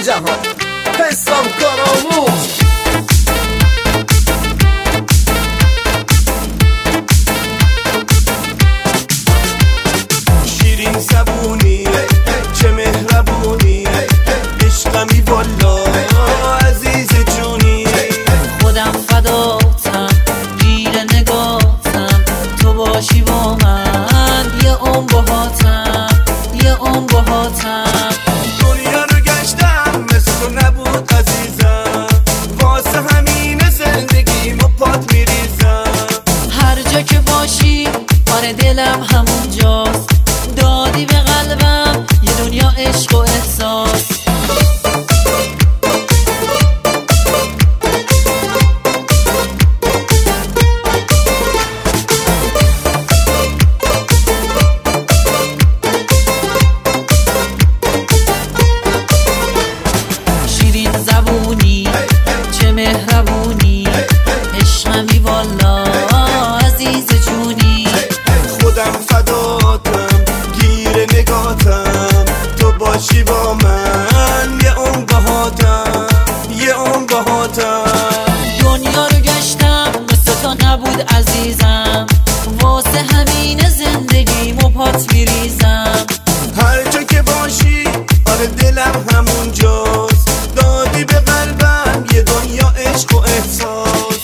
جهان حسام کارآموز. شیرین زبونی چه مهربونی، عشقمی والا عزیز جونی. خودم فداتم گیر نگاتم، تو باشی با من یه عمر باهاتم، یه عمر باهاتم. دنیا رو گشتم مثل تو نبود عزیزم، واسه همین زندگیمو پات میریزم. هر جا که باشی آره دلم همونجاست، دادی به قلبم یه دنیا عشق و احساس. شیرین زبونی چه مهربونی، عشقمی والا عزیز جونی. خودم فداتم گیر نگاتم، تو باشی با من یه عمر باهاتم، یه عمر باهاتم. دنیا رو گشتم مثل تو نبود عزیزم، واسه همین زندگیمو پات میریزم. هر جا که باشی آره دلم همونجاست، دادی به قلبم یه دنیا عشق و احساس.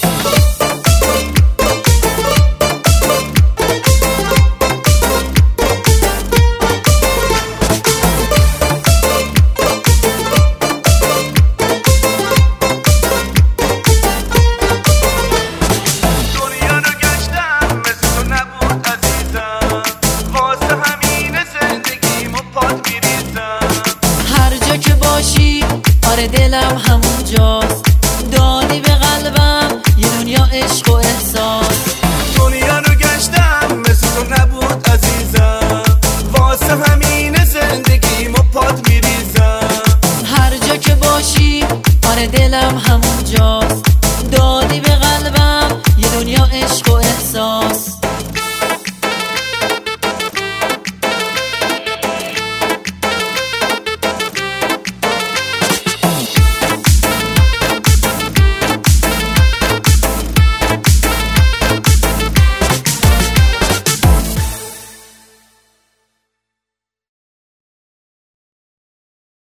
دنیا رو گشتم مثل تو نبود عزیزم، واسه همین زندگیمو پات میریزم. هر جا که باشی آره دلم همونجاست،